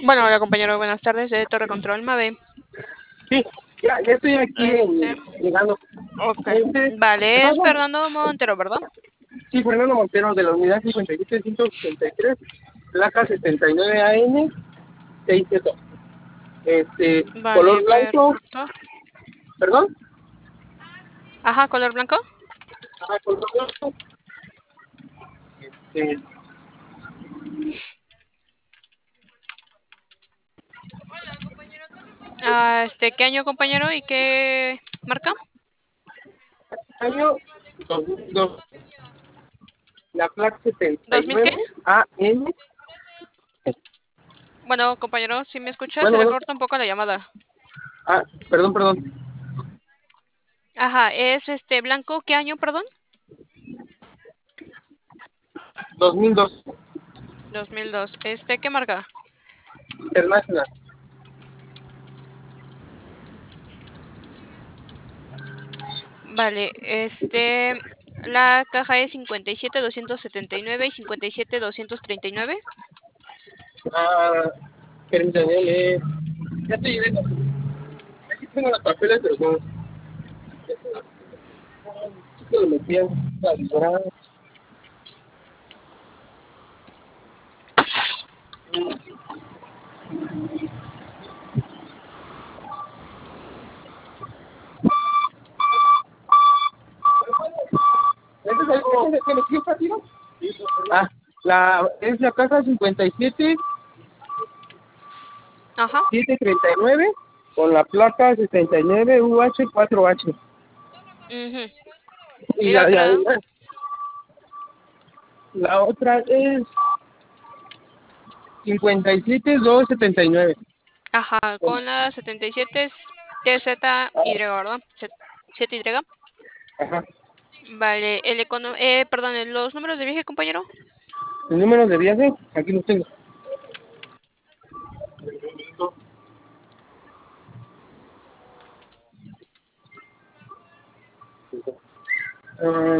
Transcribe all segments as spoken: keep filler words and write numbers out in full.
Bueno, hola compañero, buenas tardes de Torre Control Mave. Sí, ya, ya estoy aquí Este, en- llegando. ok. Este, ¿qué Vale, es pasa? Fernando Montero, ¿verdad? Sí, Fernando Montero de la unidad cincuenta y siete ciento sesenta y tres, placa setenta y nueve A N seis Z. Este, Vale, color blanco, perfecto. perdón, Ajá, color blanco. ajá, color blanco. Este, Ah, este, ¿qué año compañero y qué marca? año dos mil dos, la placa setenta y ¿dos mil qué? nueve A N. Bueno, compañero, si me escuchas, se Bueno, le bueno, corta un poco la llamada. ah, perdón, perdón, Ajá, es este blanco, ¿qué año, perdón? dos mil dos, dos mil dos. Este, ¿qué marca? International. Vale, este, la caja es cincuenta y siete doscientos setenta y nueve y cincuenta y siete doscientos treinta y nueve. Ah, permítame, ya estoy llegando. Aquí tengo los papeles, pero no. Chico de los pies, la librada. ¿Este es el que me sigue, tiro? Ah, la, es la caja cincuenta y siete Ajá. setecientos treinta y nueve con la placa setenta y nueve U H cuatro H. Mhm. Y Y la la, la, otra, la, la otra es cincuenta y siete doscientos setenta y nueve. ajá, con la setenta y siete es T Z Y, ¿verdad? siete Y. Ajá. Vale, el econo eh, perdón, los números de viaje, compañero. ¿El número de viaje? Aquí los tengo. Ah,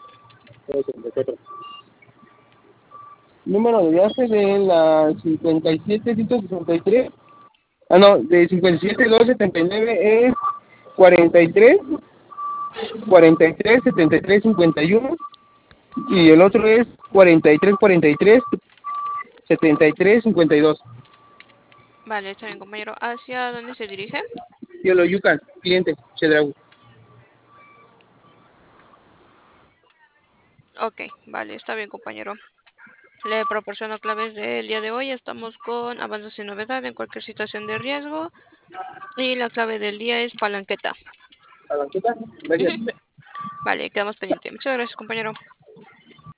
número de viaje de la cincuenta y siete ciento sesenta y tres. Ah, no, de cincuenta y siete doscientos setenta y nueve es cuarenta y tres, cuarenta y tres, setenta y tres, cincuenta y uno. Y el otro es cuarenta y tres, cuarenta y tres, setenta y tres, cincuenta y dos. Vale, está bien, compañero. ¿Hacia dónde se dirige? Yolo Yucan, cliente, Chedraui. Ok, vale, está bien, compañero. Le proporciono claves del día de hoy. Estamos con avances y novedad en cualquier situación de riesgo. Y la clave del día es palanqueta. ¿A la chica? Gracias. Ujú. Vale, quedamos pendientes. Muchas gracias, compañero.